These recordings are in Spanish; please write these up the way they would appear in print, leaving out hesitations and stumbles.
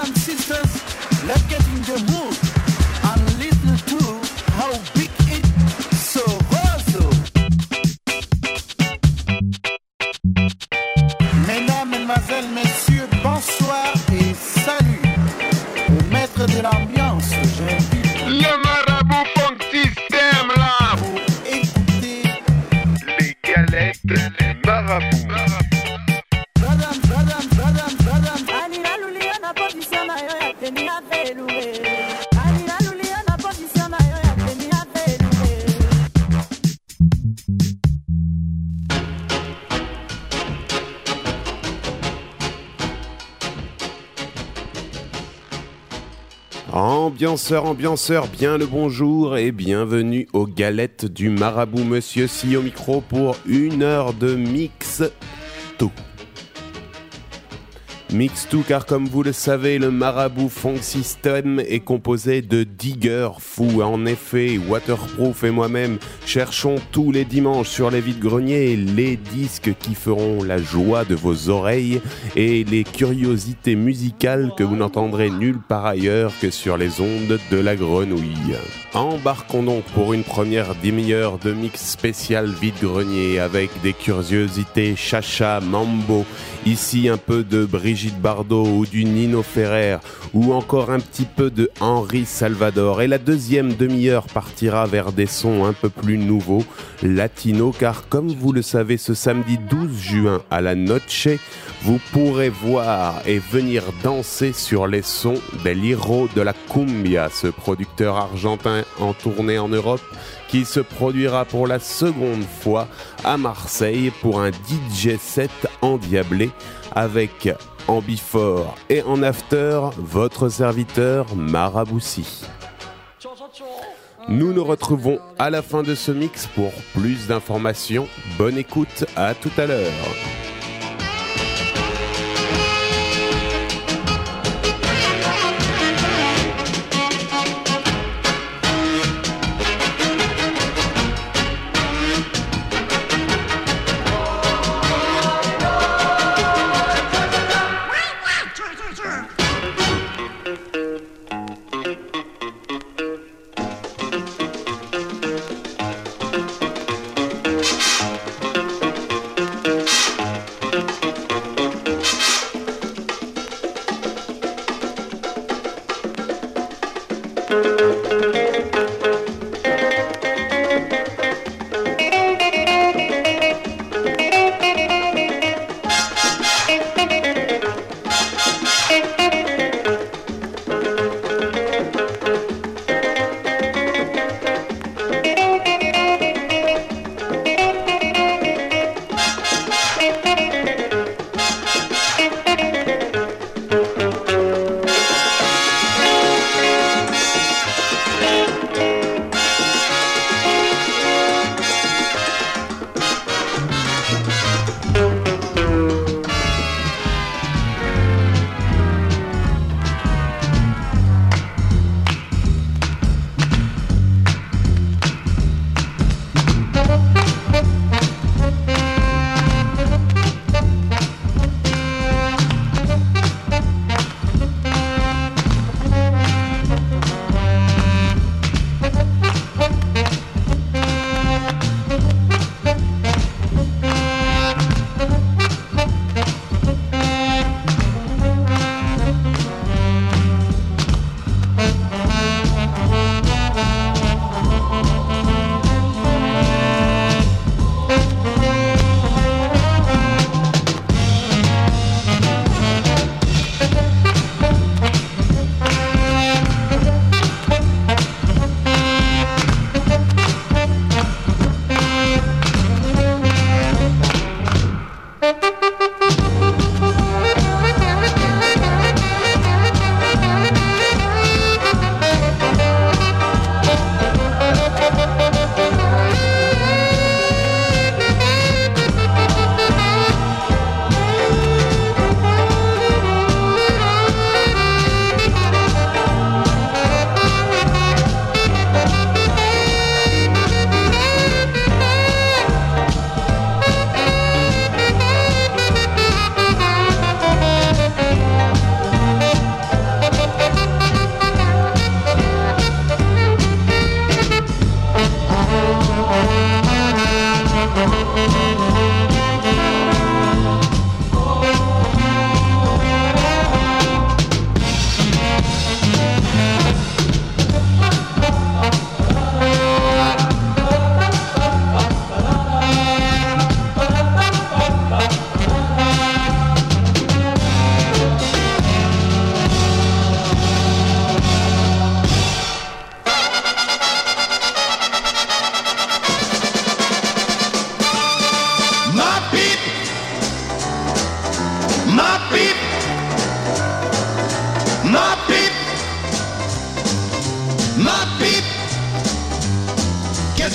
and sisters, let's get in the mood and listen to how big it so also. Mesdames, mesdemoiselles, messieurs, bonsoir et salut. Au maître de l'ambiance, j'invite le marabout funk system là pour écouter les galettes du marabout. Ambianceur, bien le bonjour et bienvenue aux galettes du marabout. Monsieur Si au micro pour 1 heure de mix tout. Mix tout car comme vous le savez, le marabout funk system est composé de diggers fous. En effet, Waterproof et moi-même cherchons tous les dimanches sur les vides-greniers les disques qui feront la joie de vos oreilles et les curiosités musicales que vous n'entendrez nulle part ailleurs que sur les ondes de la grenouille. Embarquons donc pour une première demi-heure de mix spécial vide-grenier avec des curiosités chacha, mambo, ici un peu de Brigitte Bardot ou du Nino Ferrer ou encore un petit peu de Henri Salvador. Et la deuxième demi-heure partira vers des sons un peu plus nouveaux, latino, car comme vous le savez, ce samedi 12 juin à la Noche, vous pourrez voir et venir danser sur les sons del Hiro de la Cumbia, ce producteur argentin en tournée en Europe qui se produira pour la seconde fois à Marseille pour un DJ set endiablé avec en before et en after votre serviteur Maraboussi. Nous nous retrouvons à la fin de ce mix pour plus d'informations. Bonne écoute, à tout à l'heure.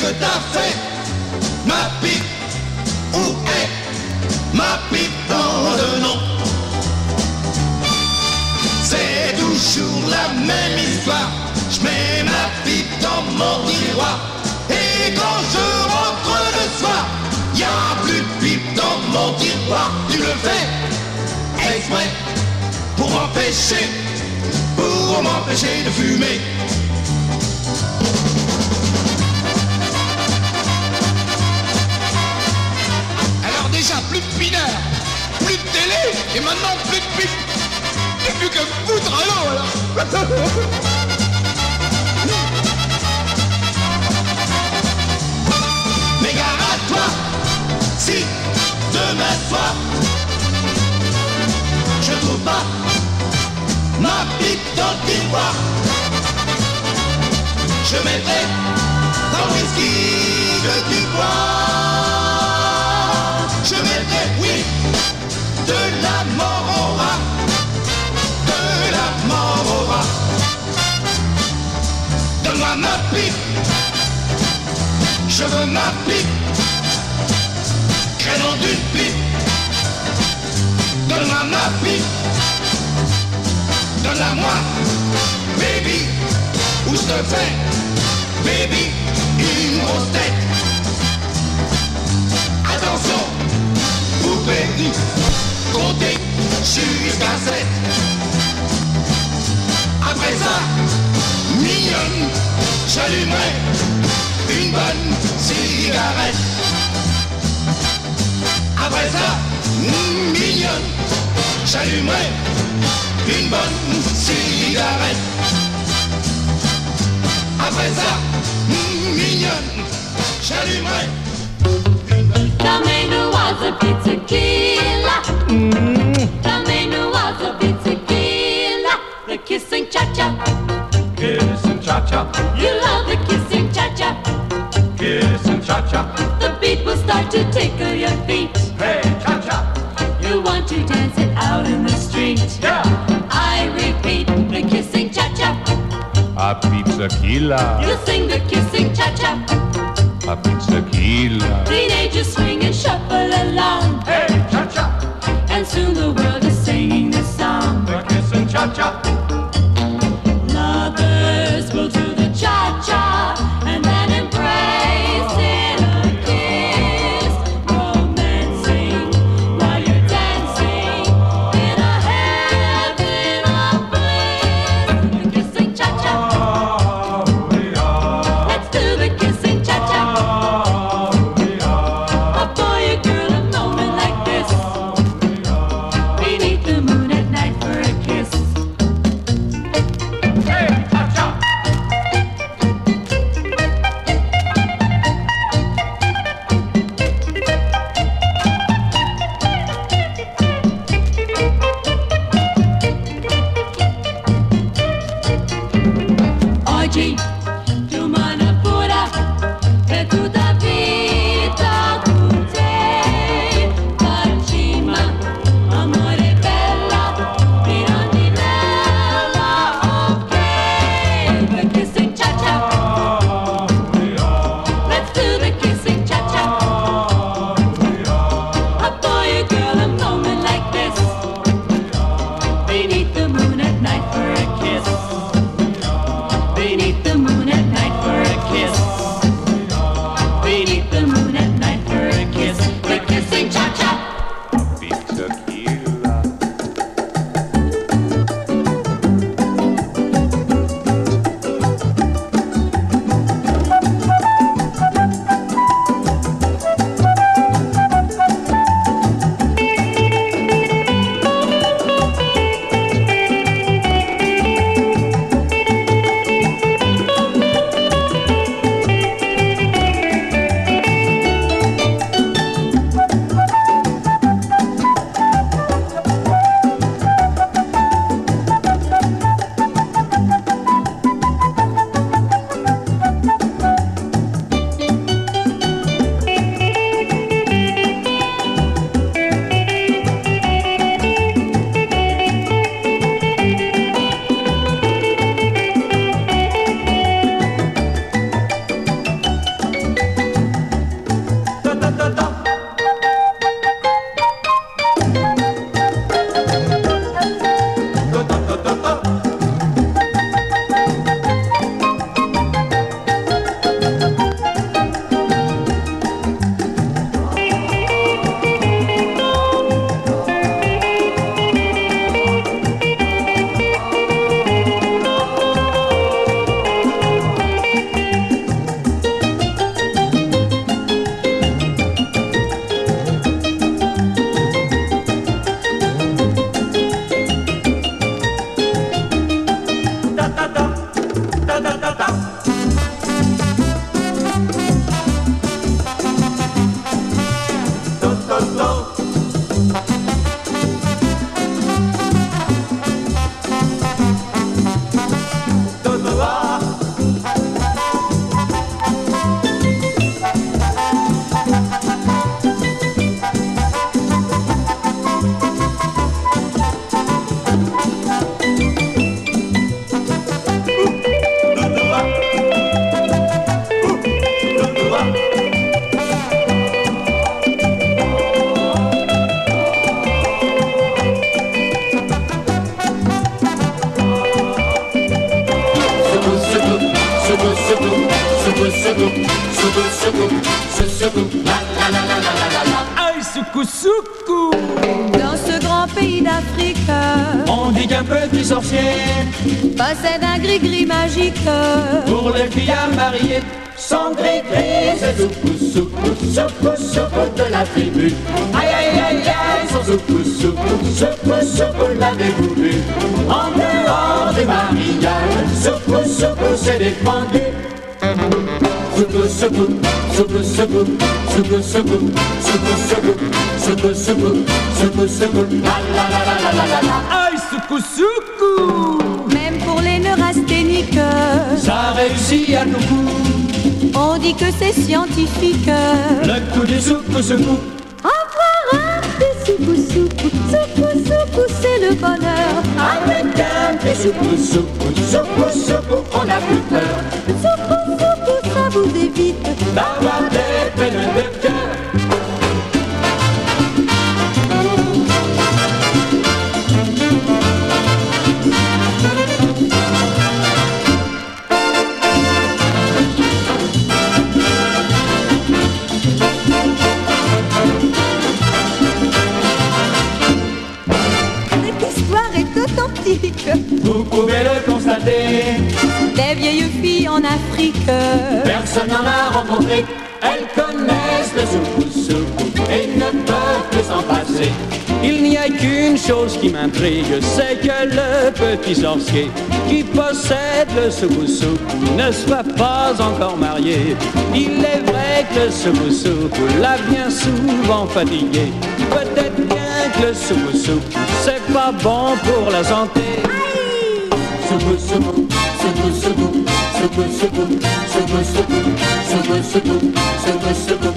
que t'as fait? Ma pipe, où est ma pipe dans le nom? C'est toujours la même histoire. Je mets ma pipe dans mon tiroir. Et quand je rentre le soir, y a plus de pipe dans mon tiroir. Tu le fais exprès pour m'empêcher de fumer. Alors déjà plus de pineur, plus de télé, et maintenant plus de pipe. Y'a plus qu'à me foutre à l'eau alors. Mais gare à toi, si demain soir je trouve pas ma pipe dans le tiroir, je mettrai dans le whisky que tu bois. Je mettrai, oui, de la mort au rat, de la mort au rat. Donne-moi ma pipe, je veux ma pipe, crénom d'une pipe. Donne-moi ma pipe, donne-la-moi, baby, ou je te fais, baby, une grosse tête. Attention, poupée, comptez jusqu'à 7. Après ça, mignonne, j'allumerai une bonne cigarette. Après ça, mignonne, j'allumerai une bonne cigarette. Après ça, mignonne, j'allumerai une bonne... The menu was a pizza killer. The menu was a pizza killer. The kissing cha-cha. Kissing cha-cha. You love the kissing cha-cha. Kissing cha-cha. The beat will start to tickle your feet. Hey, cha-cha. You want to dance it out in the street. Yeah. I repeat, the kissing cha-cha. A pizza killer. You sing the kissing cha-cha. A pizza killer. Teenagers swing and shuffle along. Hey, cha-cha. And soon the world is singing this song. The kissing cha-cha. Lovers will do the cha-cha and then embrace in a kiss, romancing while you're dancing in a heaven of bliss. The kissing cha-cha. Let's do the kissing cha-cha. A boy, a girl, a moment like Aïe, soukou, soukou. Dans ce grand pays d'Afrique, On dit qu'un petit sorcier, possède un gris-gris magique. pour les filles à marier, son gris-gris, c'est soukou, soukou, soukou, soukou de la tribu. Aïe, aïe, aïe, aïe, son soukou, soukou, soukou, soukou, l'avez-vous vu? En dehors du mariage, soukou, soukou, c'est défendu. Soukou, soukou, soukou, soukou, soukou, soukou, soukou, soukou, soukou, soukou, soukou, soukou, la la la la la la la. Aïe, soukou, soukou. Même pour les neurasthéniques, Ça réussit à tout coup, on dit que c'est scientifique. le coup du soukou, soukou. Avoir un petit soukou-soukou, soukou-soukou, c'est le bonheur. Avec un petit soukou, soukou, soukou, soukou, on n'a plus peur Soukou-soukou, ça vous évite d'avoir des peines de cœur. Cette histoire est authentique. Vous pouvez le constater, Les vieilles filles en Afrique, personne n'en a rencontré. Elles connaissent le soukou, soukou et ne peuvent plus s'en passer. Il n'y a qu'une chose qui m'intrigue, c'est que le petit sorcier qui possède le soukou, soukou ne soit pas encore marié. Il est vrai que le soukou, soukou l'a bien souvent fatigué. Peut-être bien que le soukou, soukou c'est pas bon pour la santé. Soukou, soukou, soukou, soukou, soukou, soukou, soukou, soukou, soukou, soukou, soukou, soukou.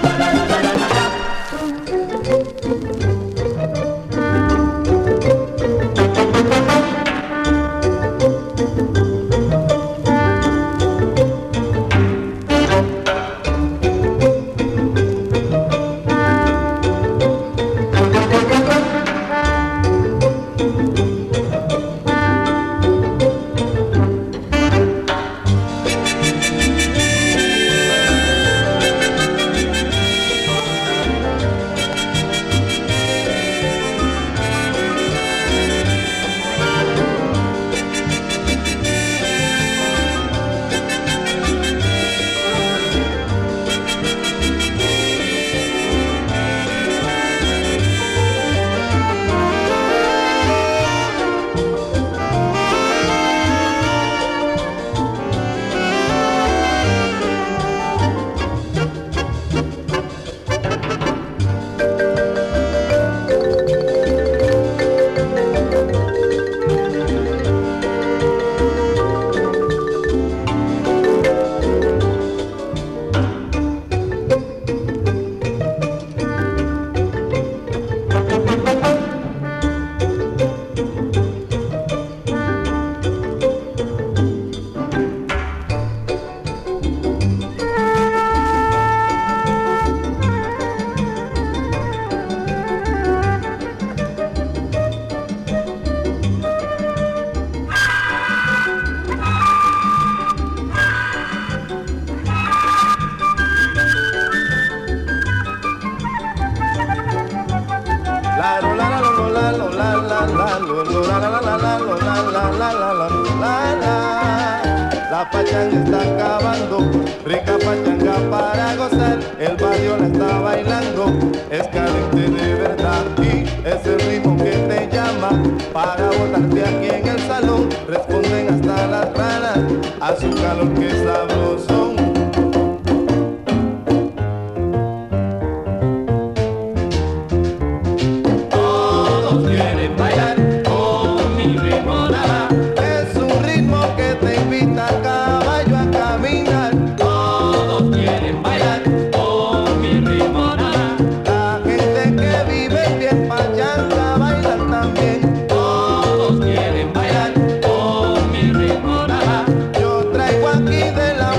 La pachanga está acabando, rica pachanga para gozar. El barrio la está bailando, es caliente de verdad. Y es el ritmo que te llama para botarte aquí en el salón. Responden hasta las ranas a su calor que es sabroso. Todos quieren bailar con mi ritmo nada. Es un ritmo que te invita a caballo a caminar. Todos quieren bailar con mi ritmo nada. La gente que vive bien pachanga bailar también. Todos quieren bailar con mi ritmo nada. Yo traigo aquí de la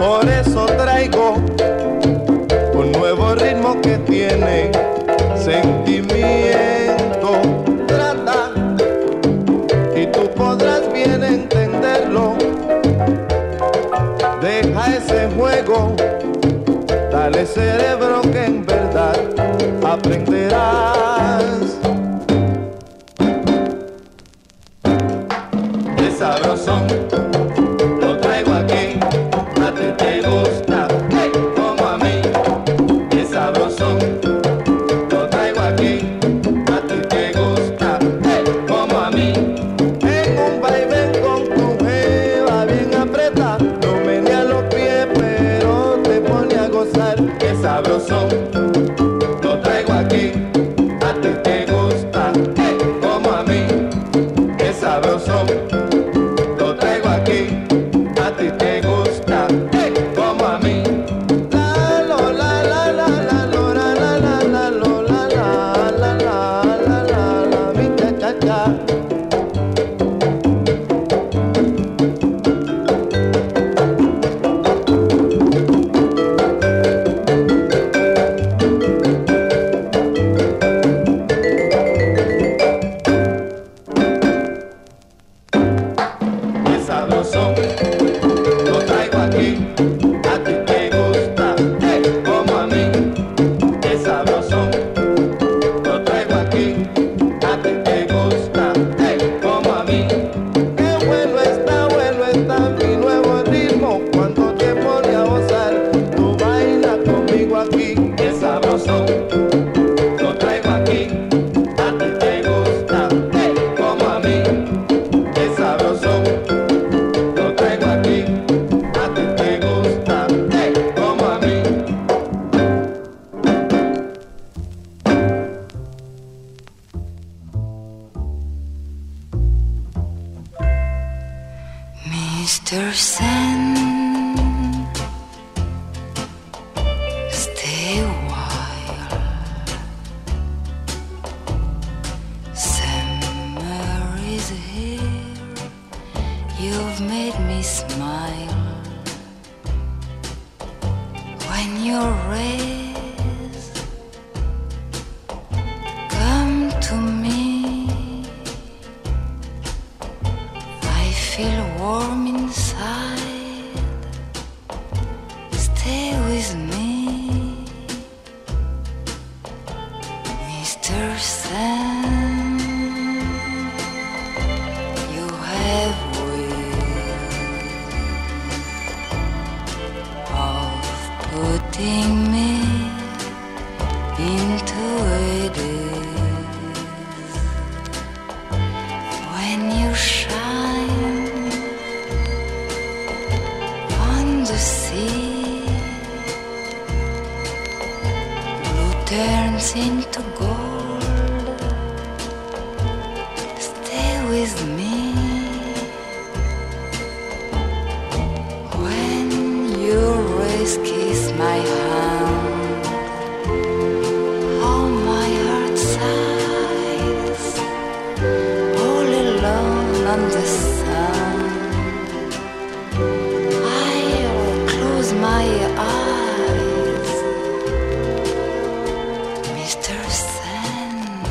Por eso traigo un nuevo ritmo que tiene sentimiento. Trata y tú podrás bien entenderlo. Deja ese juego, dale cerebro que en verdad aprenderás. Es sabrosón, lo traigo aquí, a ti te gusta, hey, como a mí. Es sabrosón, lo traigo aquí, a ti te gusta, hey, como a mí. En un vaivén con tu jeva bien apretada, no menea los pies pero te pone a gozar. Es sabrosón, lo traigo aquí, a ti te gusta, hey, como a mí. Es sabrosón, lo traigo aquí, a ti te gusta, hey, como a mí. La lo la la la la lo la la la la lo la la la la la la la mi cha cha cha. Es sabrosón, lo traigo aquí, a ti te gusta, hey, como a mí. Es sabrosón, lo traigo aquí, a ti te gusta, hey, como a mí. Qué bueno está mi nuevo ritmo, cuando te pone a gozar, tú bailas conmigo aquí. Es sabrosón, lo traigo aquí, a ti te gusta, hey, como a mí. Es sabrosón, lo traigo aquí, a ti te gusta, hey, como a mí. Mr. Sand, stay a while. Summer is here, you've made me smile. When your rays come to me, I feel warm inside. Stay with me, Mr. Sand. You have ways of putting me into a daze. When you shine on the sea, blue turns into gold. Stay with me. When your rays kiss my hand, how my heart sighs, all alone on the sun. I'll close my eyes, Mr. Sand.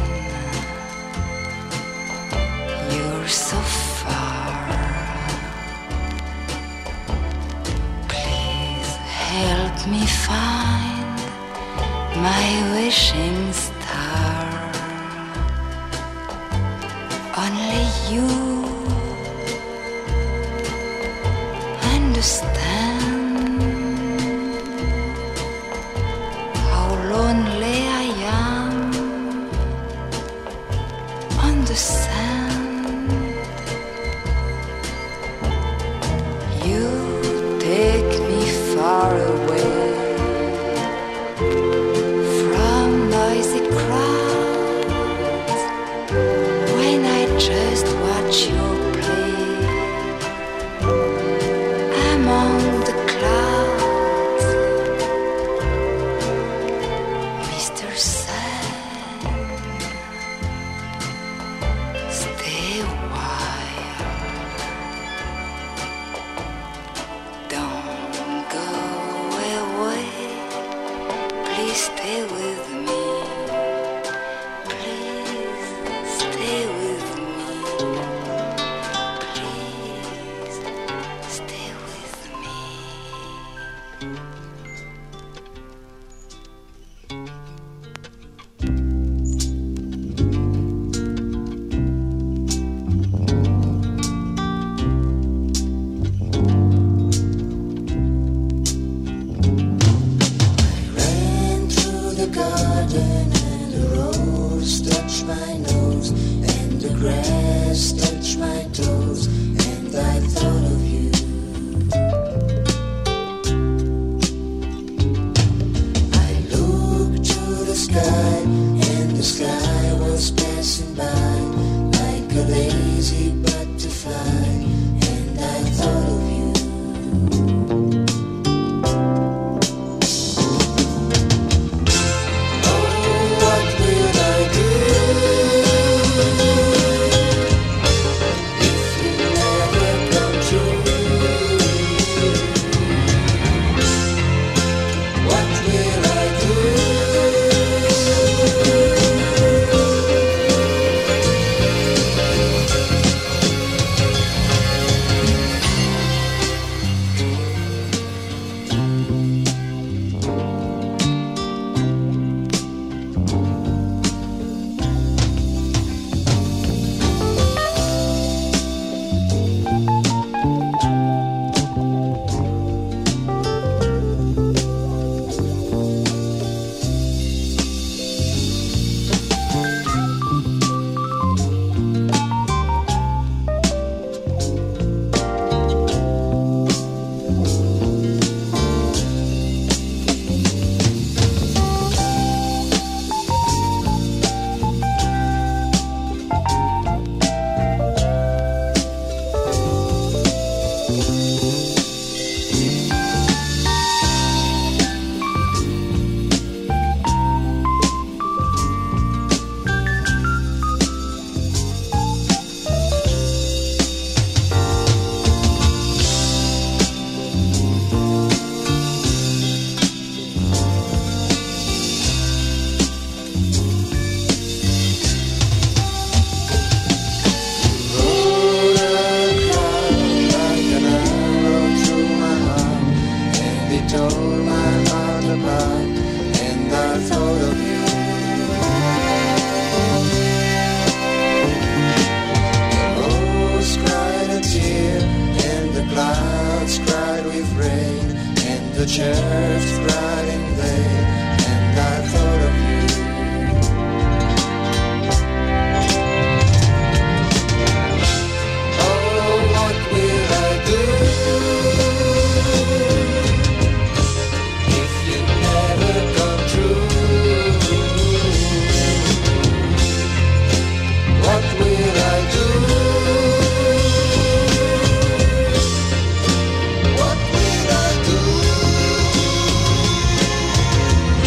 You're so far. Please help me find my wishing star. Only you understand how lonely I am on the sand. You take me far away from noisy crowds when I just watch you Please stay with me. Please stay with me. Please stay with me. Ran through the garden and the rose touched my nose and the grass touched my toes and I thought of you. I looked to the sky and the sky was passing by like a lazy butterfly and I thought of you. What will I do if you never come true? What will I do? The church cried in vain, and I thought of you. Oh, what will I do if you never come true? What will I do? What will I do?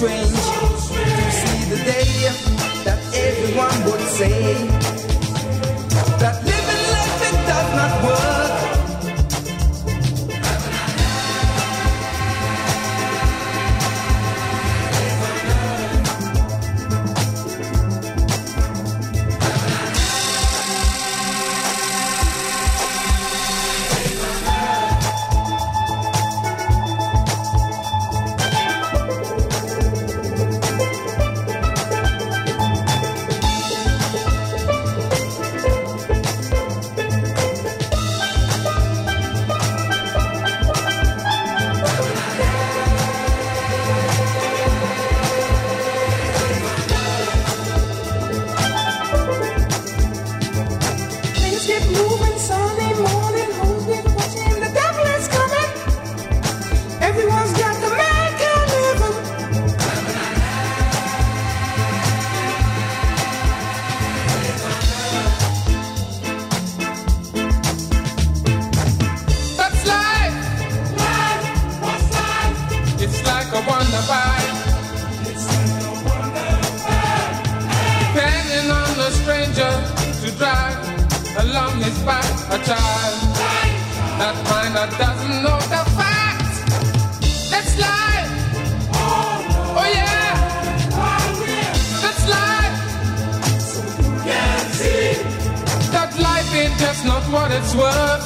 strange to see the day that everyone would say that living like it does not work. Things get moving Sunday morning, who's been watching? The devil is coming. Everyone's got the man can living. That's life. Life, what's life? It's like a wonder bite. Depending on the stranger to drive along his back, a child that might not doesn't know the fact. That's life. Oh yeah. That's life. So you can see that life ain't just not what it's worth.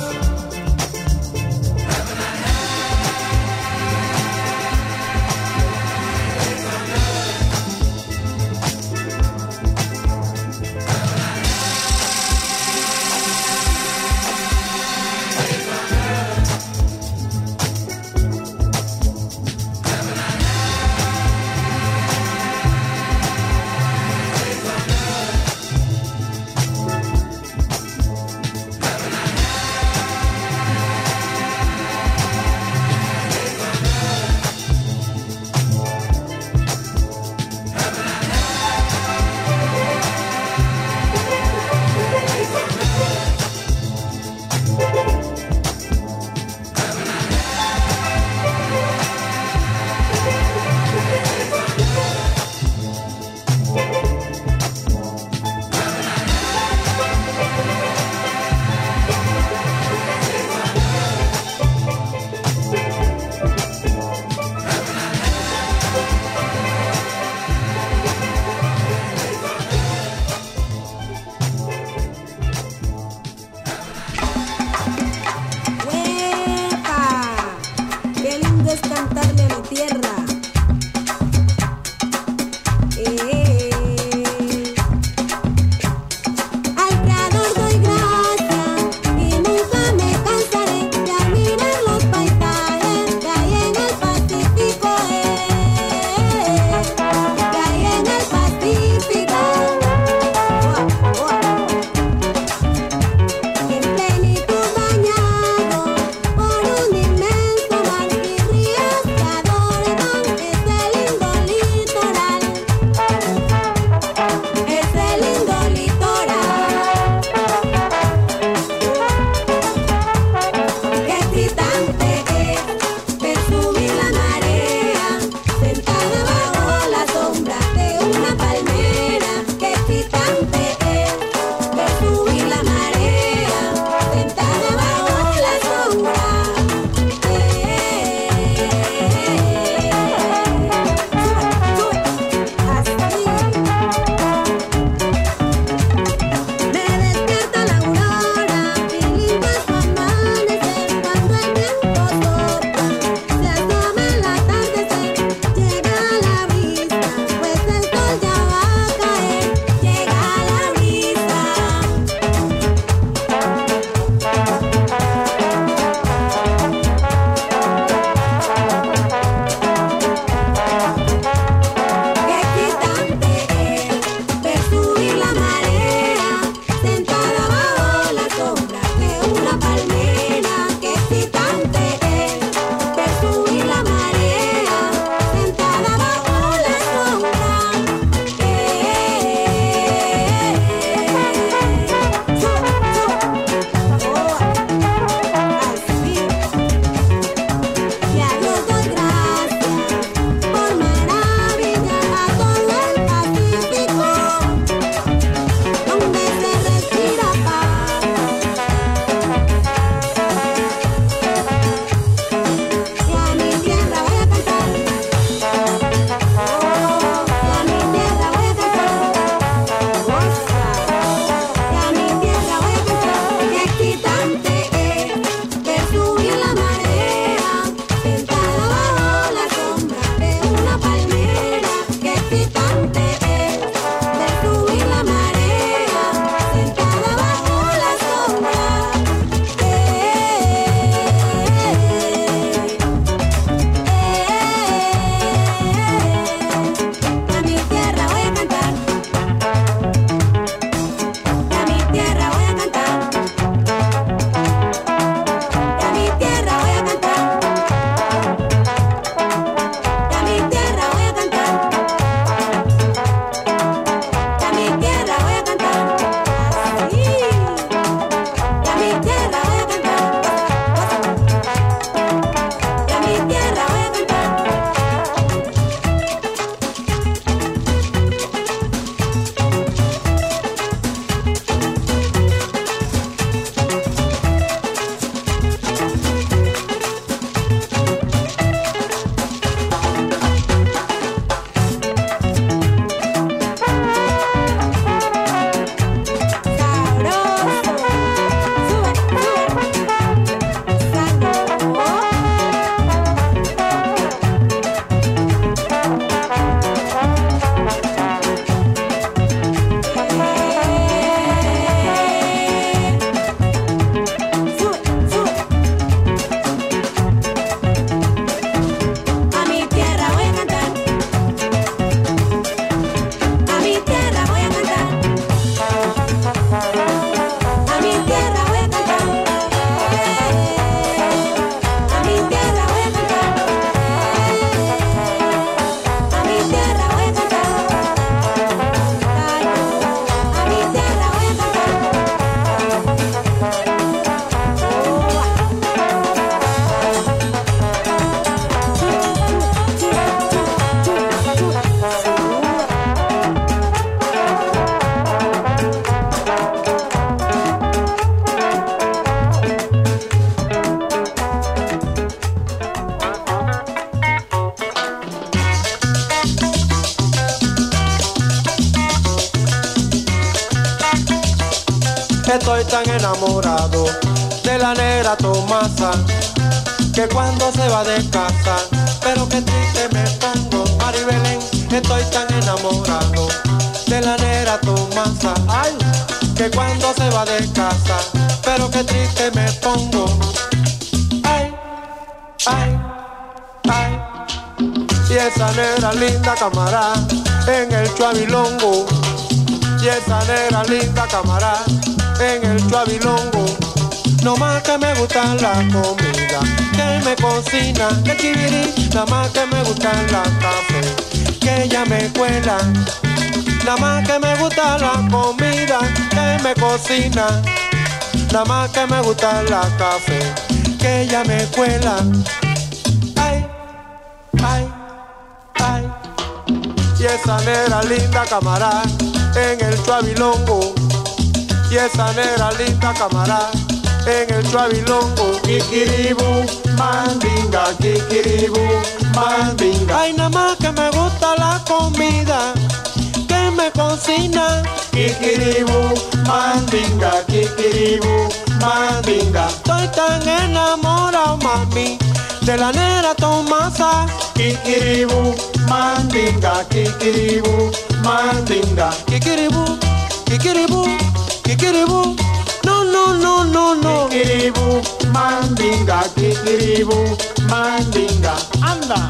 Estoy tan enamorado de la negra Tomasa, que cuando se va de casa, pero que triste me pongo, Maribelén. Estoy tan enamorado de la negra Tomasa, ay, que cuando se va de casa, pero que triste me pongo. Ay, ay, ay. Y esa negra linda camarada en el chuabilongo. Y esa negra linda camarada en el chuabilongo. No más que me gusta la comida que me cocina el chivirí. Nada más que me gusta la café que ella me cuela. Nada más que me gusta la comida que me cocina. Nada más que me gusta la café que ella me cuela. Ay, ay, ay. Y esa negra linda camarada en el chuabilongo. Y esa negra linda camarada en el chuabilongo. Kikiribu, mandinga, kikiribu, mandinga. Ay, nada más que me gusta la comida que me cocina. Kikiribu, mandinga, kikiribu, mandinga. Estoy tan enamorado, mami, de la negra Tomasa. Kikiribu, mandinga, kikiribu, mandinga. Kikiribu, kikiribu, kikiribu. No, no, no, no, no. Kikiribu, mandinga, kikiribu, mandinga. Anda.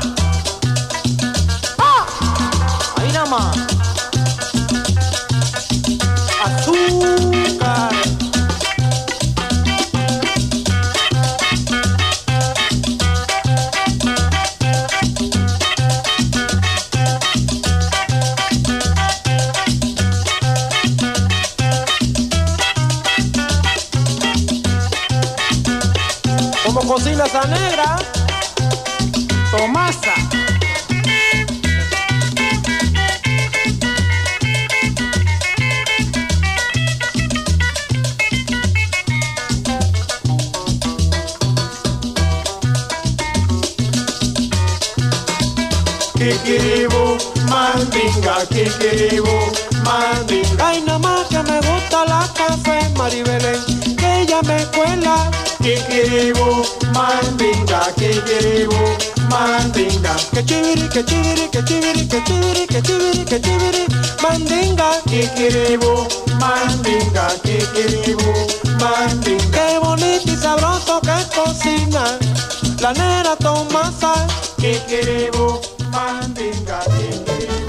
¡Ah! Ahí nada más. Azúcar. ¿Cómo cocina esa negra? Tomasa. Kikiribu, mandinga, kikiribu, mandinga. Ay, nada más que me gusta la café, Maribelén, que ella me cuela. Kikiribu, mandinga, kikiribu, mandinga. Que chiviri, que chiviri, que chiviri, que chiviri, que chiviri, que chiviri, mandinga. Kikiribu, mandinga, kikiribu, mandinga. Qué bonito y sabroso que cocina la negra Tomasa. Kikiribu, mandinga, kikiribu,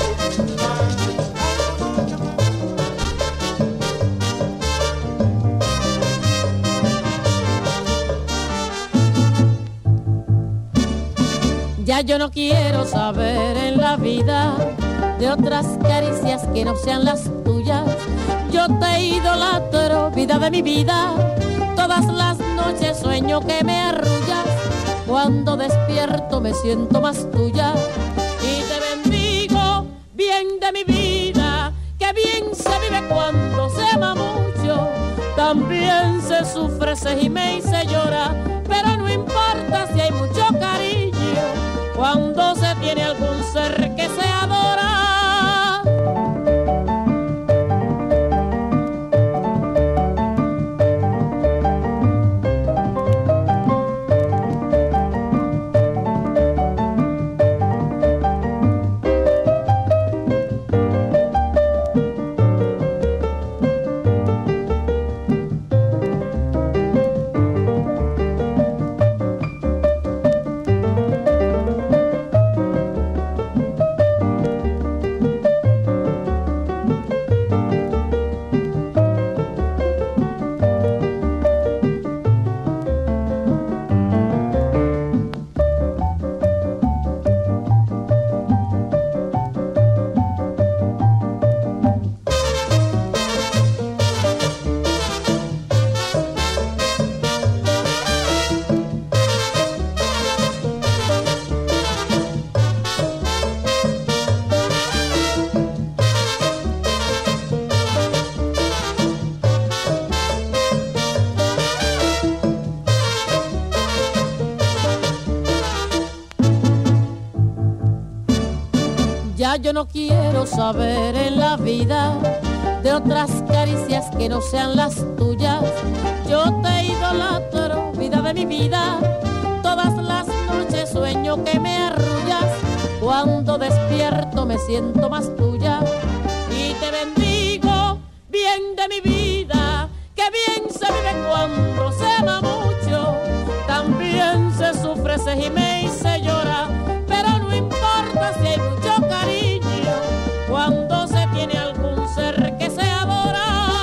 Ya yo no quiero saber en la vida de otras caricias que no sean las tuyas. Yo te idolatro, vida de mi vida. Todas las noches sueño que me arrullas. Cuando despierto me siento más tuya. Y te bendigo, bien de mi vida, que bien se vive cuando se ama mucho. También se sufre, se gime y se llora, pero no importa si hay mucho cariño cuando se tiene algún ser que se adora. Yo no quiero saber en la vida de otras caricias que no sean las tuyas. Yo te idolatro, vida de mi vida. Todas las noches sueño que me arrullas. Cuando despierto me siento más tuya. Y te bendigo, bien de mi vida. Que bien se vive cuando se ama mucho. También se sufre, se gime y se llora. Pero no importa si hay mucho cariño cuando se tiene algún ser que se adora.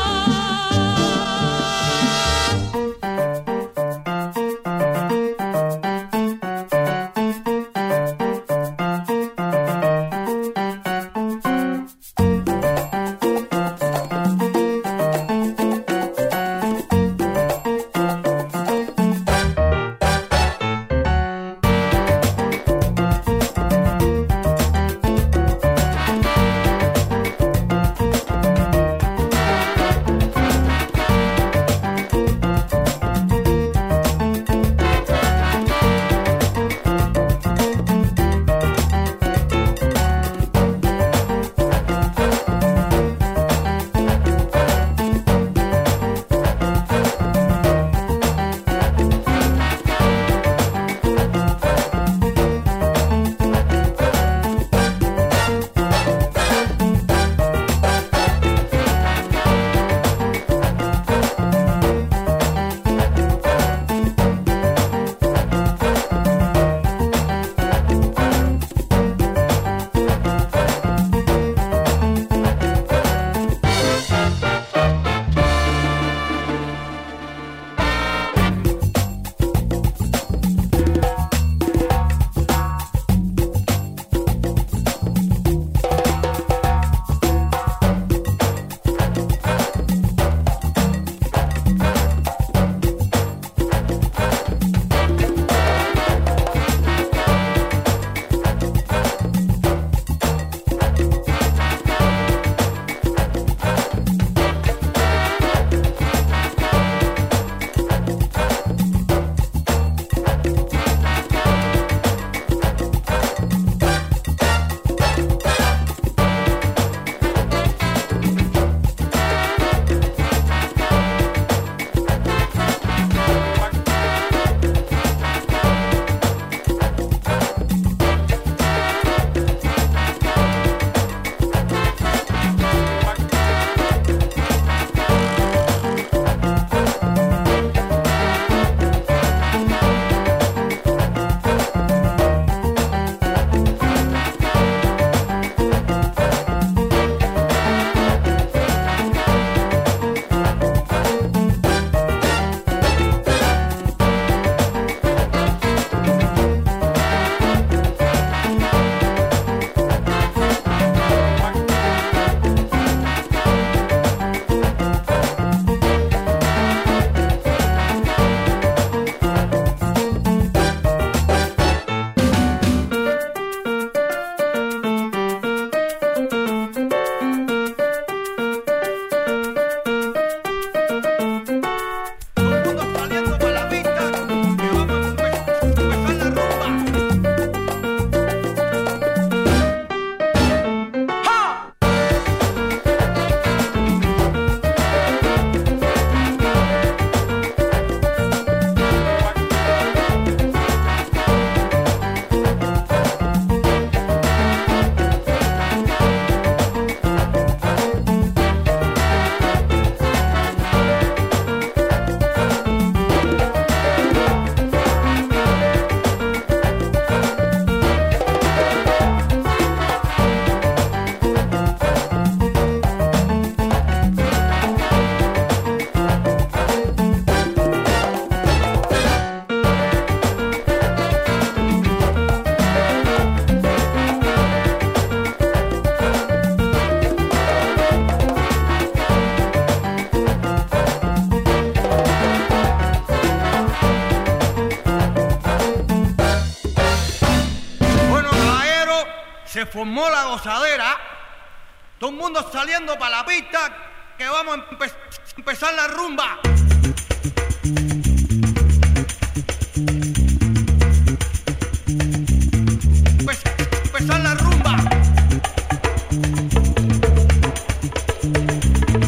se formó la gozadera, todo el mundo saliendo para la pista, que vamos a empezar la rumba. Empezar la rumba.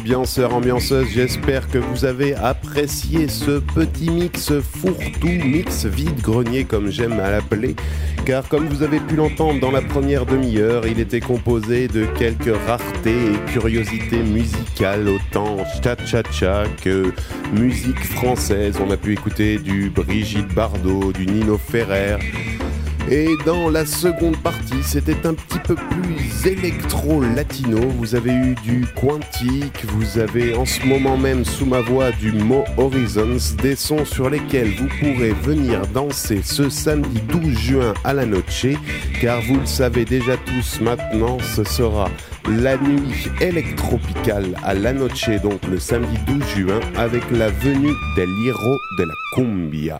ambianceurs, ambianceuses, j'espère que vous avez apprécié ce petit mix fourre-tout, mix vide-grenier comme j'aime à l'appeler, car comme vous avez pu l'entendre dans la première demi-heure, il était composé de quelques raretés et curiosités musicales, autant cha-cha-cha que musique française. On a pu écouter du Brigitte Bardot, du Nino Ferrer. Et dans la seconde partie, c'était un petit peu plus électro-latino. Vous avez eu du Quantique, vous avez en ce moment même sous ma voix du Mo Horizons, des sons sur lesquels vous pourrez venir danser ce samedi 12 juin à la Noche, car vous le savez déjà tous maintenant, ce sera la nuit électropicale à la Noche, donc le samedi 12 juin, avec la venue del Hierro de la Cumbia.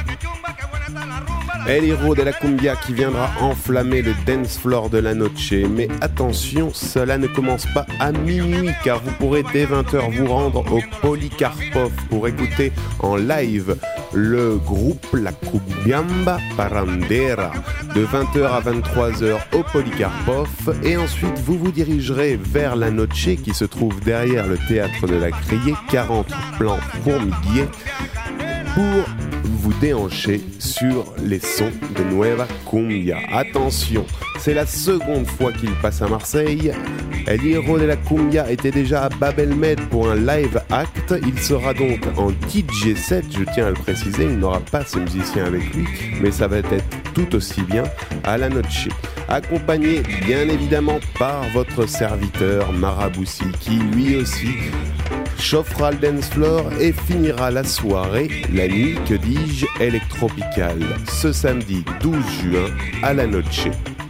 El Hierro de la Cumbia qui viendra enflammer le dance floor de la Noche. Mais attention, cela ne commence pas à minuit, car vous pourrez dès 20h vous rendre au Polikarpov pour écouter en live le groupe La Cumbiamba Parrandera de 20h à 23h au Polikarpov, et ensuite vous vous dirigerez vers la Noche qui se trouve derrière le théâtre de la Criée, 40 plans Fourmiguier, pour vous déhancher sur les sons de Nueva Cumbia. Attention, c'est la seconde fois qu'il passe à Marseille. El Hierro de la Cumbia était déjà à Babelmed pour un live act. Il sera donc en DJ set, je tiens à le préciser, il n'aura pas ce musicien avec lui, mais ça va être tout aussi bien à la Noche. Accompagné bien évidemment par votre serviteur Maraboussi, qui lui aussi chauffera le dance floor et finira la soirée, la nuit, que dis-je, électropicale, ce samedi 12 juin à la Noche.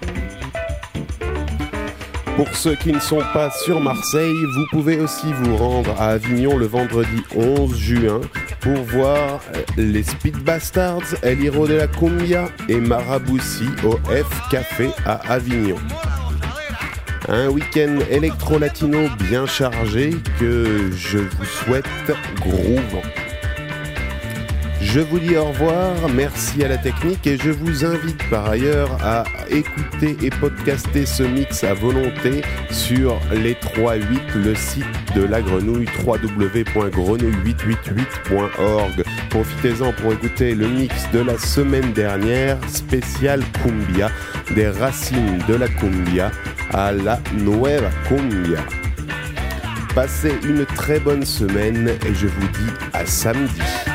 Pour ceux qui ne sont pas sur Marseille, vous pouvez aussi vous rendre à Avignon le vendredi 11 juin pour voir les Speed Bastards, El Hierro de la Cumbia et Maraboussi au F Café à Avignon. Un week-end électro-latino bien chargé que je vous souhaite groovant. Je vous dis au revoir, merci à la technique et je vous invite par ailleurs à écouter et podcaster ce mix à volonté sur les 3-8, le site de la Grenouille, www.grenouille888.org. Profitez-en pour écouter le mix de la semaine dernière, spécial Cumbia, des racines de la Cumbia à la Nueva Cumbia. Passez une très bonne semaine et je vous dis à samedi.